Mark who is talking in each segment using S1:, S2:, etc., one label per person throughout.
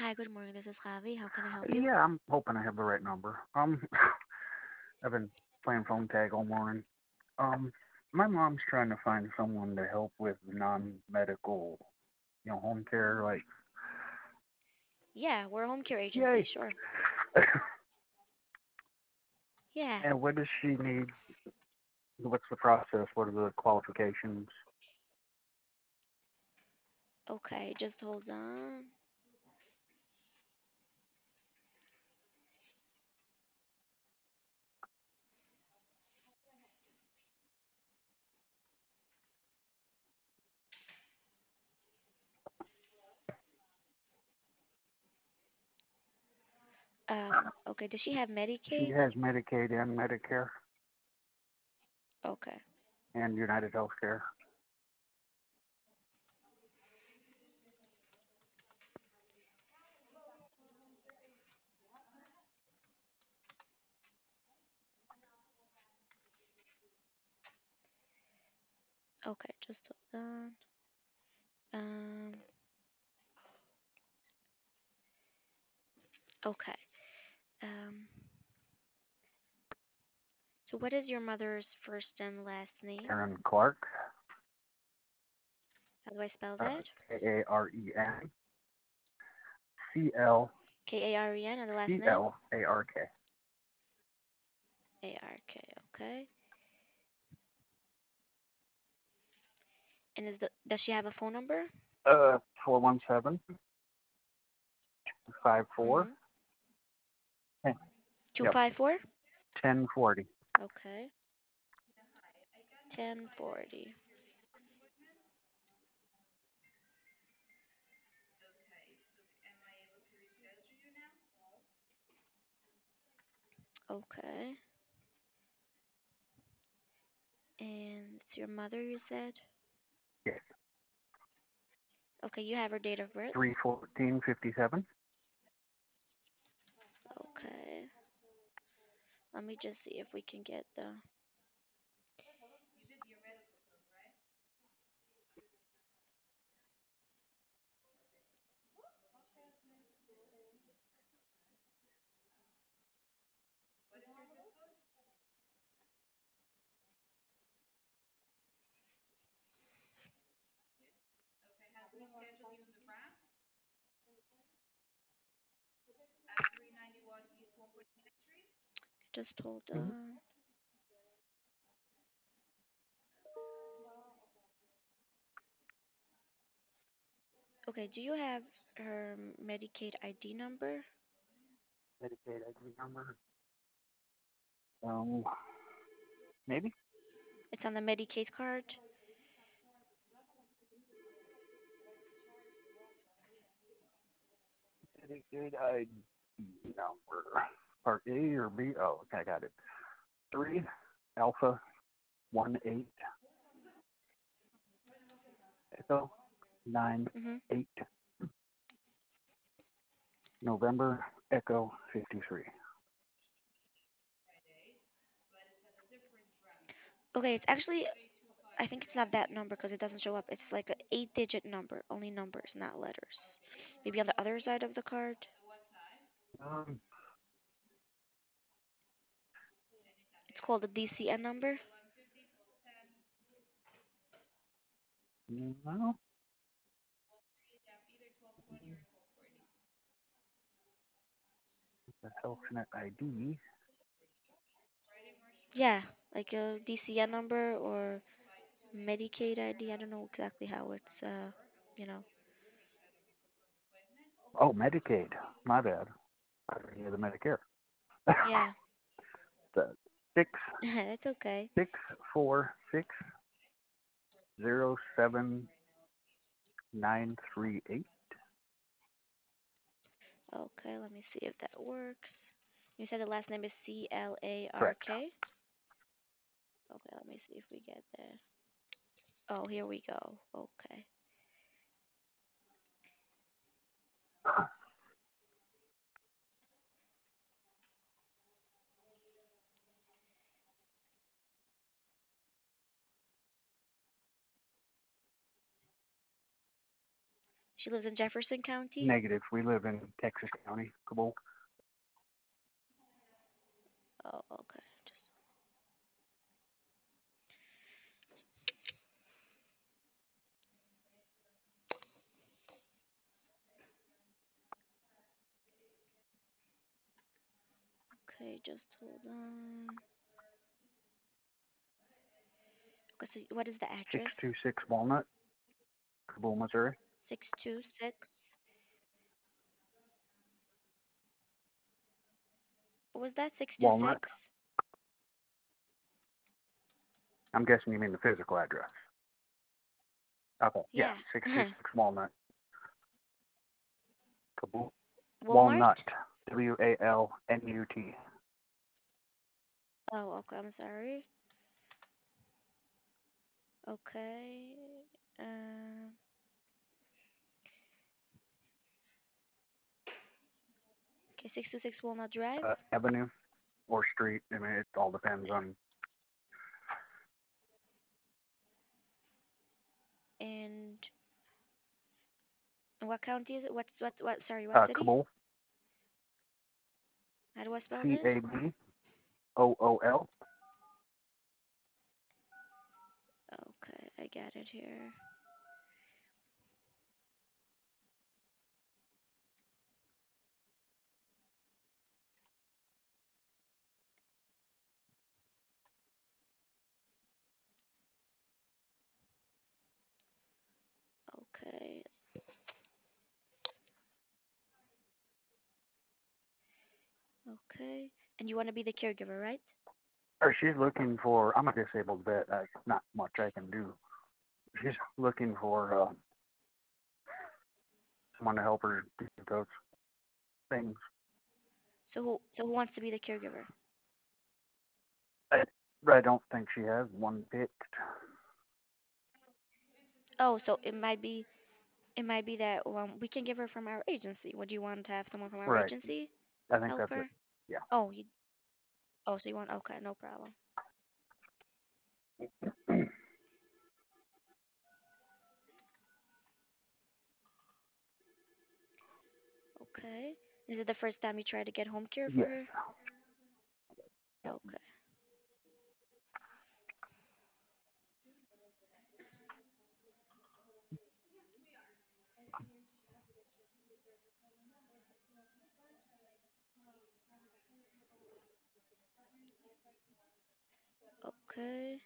S1: Hi, good morning. This is Javi. How can I help you?
S2: Yeah, I'm hoping I have the right number. I've been playing phone tag all morning. Um, my mom's trying to find someone to help with non-medical, home care. Like,
S1: Yeah, we're a home care agency,
S2: yay!
S1: sure. Yeah.
S2: And what does she need? What's the process? What are the qualifications?
S1: Okay, just hold on. Okay, does she have
S2: She
S1: Medicaid?
S2: has Medicaid and Medicare
S1: Okay.
S2: and United Healthcare.
S1: Okay, just hold on. Um, okay. Um, so what is your mother's first and last name?
S2: Karen Clark,
S1: How do I spell that? Karen and the last name?
S2: KarenClark.
S1: ARK, okay. And does she have a phone number?
S2: 417 54.
S1: Mm-hmm.
S2: Yep,
S1: 254?
S2: 1040.
S1: Okay. 1040. Okay. And it's your mother, you said?
S2: Yes,
S1: Okay, you have her date of birth?
S2: 31457.
S1: Okay. Let me just see if we can get the. Just hold
S2: Mhm.
S1: on. Okay, do you have her Medicaid ID number?
S2: Medicaid ID number. Um, maybe
S1: It's on the Medicaid card?
S2: Medicaid ID number. Part A or B? Oh, okay, I got it. 3 Alpha 1 8 Echo 9
S1: Mm-hmm.
S2: 8 November Echo 53.
S1: Okay, it's actually, I think it's not that number because it doesn't show up. It's like an 8-digit number, only numbers, not letters. Maybe on the other side of the card?
S2: Um,
S1: It's called a DCN number?
S2: no, the HealthNet ID.
S1: Yeah, like a DCN number or Medicaid ID. I don't know exactly how it's, you know.
S2: Oh, Medicaid. My bad. I already had the Medicare.
S1: Yeah,
S2: the six
S1: it's okay.
S2: 64607 938.
S1: Okay, let me see if that works. You said the last name is
S2: Correct.
S1: Clark. Okay, let me see if we get there. Oh, here we go. Okay. She lives in Jefferson County?
S2: Negative. We live in Texas County, Cabul.
S1: Oh, okay. Just okay, just hold on. Okay, so what is the address?
S2: 626 Walnut, Cabul, Missouri.
S1: 626. What was that?
S2: Walnut.
S1: 626?
S2: I'm guessing you mean the physical address. Okay, yeah,
S1: Yeah.
S2: 626 Walnut, Cabul. Walnut.
S1: Walmart?
S2: Walnut.
S1: Oh, okay. I'm sorry. Okay. Um, okay, 626 Walnut Drive.
S2: Avenue or street. I mean, it all depends on.
S1: And what county is it? Sorry, what city?
S2: Cabul.
S1: How do I spell this?
S2: Cabool.
S1: Okay, I got it here. Okay, okay. And you want to be the caregiver, right?
S2: Or she's looking for. I'm a disabled vet. Not much I can do. She's looking for someone to help her do those things.
S1: So who wants to be the caregiver?
S2: I, I don't think she has one picked.
S1: Oh, so it might be that we can give her from our agency. Would you want to have someone from our
S2: Right.
S1: agency
S2: I think
S1: help
S2: that's it.
S1: her?
S2: Yeah.
S1: Oh, so you want okay, no problem. Okay. Is it the first time you try to get home care for
S2: Yes.
S1: her? Okay. Okay.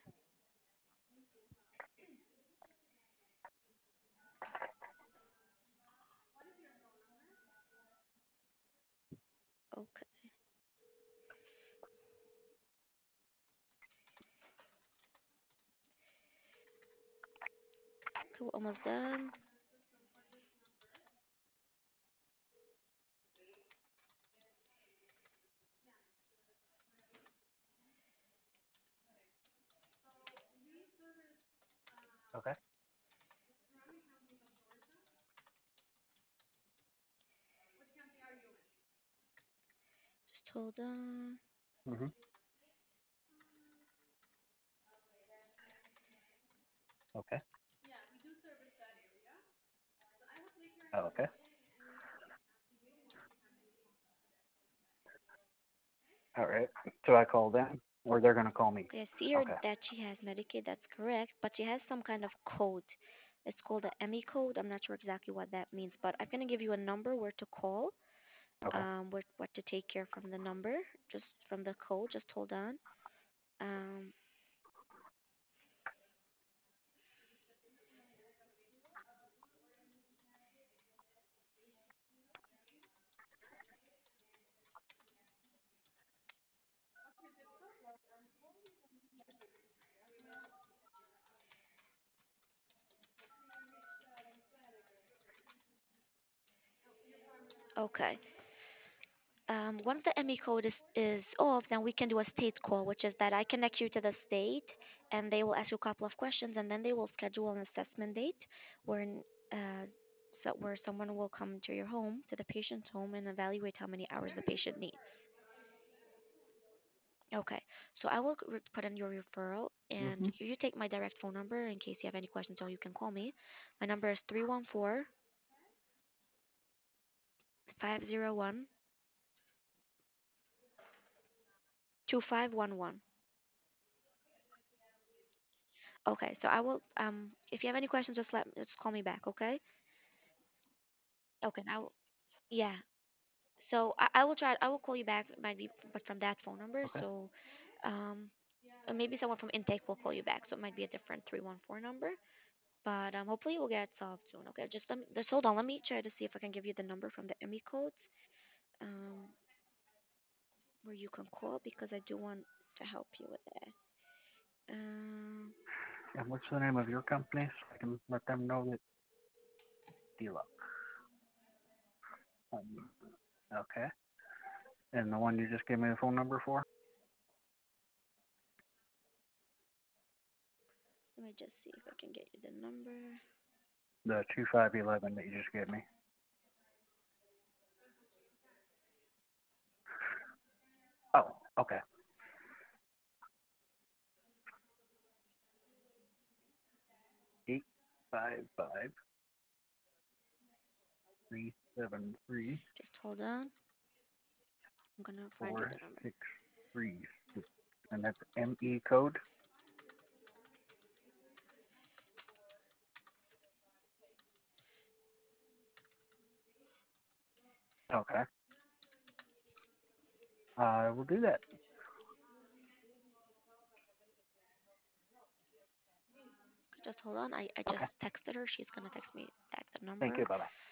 S1: Okay. Cool. Almost done.
S2: Okay.
S1: Just hold on.
S2: Mhm. Okay. Okay. All right. So I call them, or they're gonna call me.
S1: Okay, I see here
S2: Okay.
S1: that she has Medicaid. That's correct, but she has some kind of code. It's called the ME code. I'm not sure exactly what that means, but I'm gonna give you a number where to call.
S2: Okay.
S1: What to take care from the number, just from the code. Just hold on. Um, okay. Once the ME code is off, then we can do a state call, which is that I connect you to the state and they will ask you a couple of questions and then they will schedule an assessment date where uh, where someone will come to your home, to the patient's home, and evaluate how many hours the patient needs. Okay, so I will put in your referral and
S2: Mhm.
S1: you take my direct phone number in case you have any questions, or you can call me. My number is 314. 501 2511. Okay, so I will if you have any questions just call me back, okay? Okay, now yeah. So I will call you back, might be but from that phone number.
S2: Okay.
S1: So um maybe someone from intake will call you back. So it might be a different 314 number. But hopefully we'll get it solved soon. Okay, just hold on. Let me try to see if I can give you the number from the ME codes, um, where you can call because I do want to help you with that. Um,
S2: And what's the name of your company so I can let them know that Deluxe? Um, okay. And the one you just gave me the phone number for?
S1: Let me just see if I can get you the number.
S2: The 2511 that you just gave me. Oh, okay. 855 373
S1: Just hold on. I'm gonna find you the number.
S2: 463. And that's ME code? Okay. I will do that.
S1: Just hold on. I
S2: Okay.
S1: just texted her. She's gonna text me back the
S2: Thank
S1: number.
S2: you. Bye bye.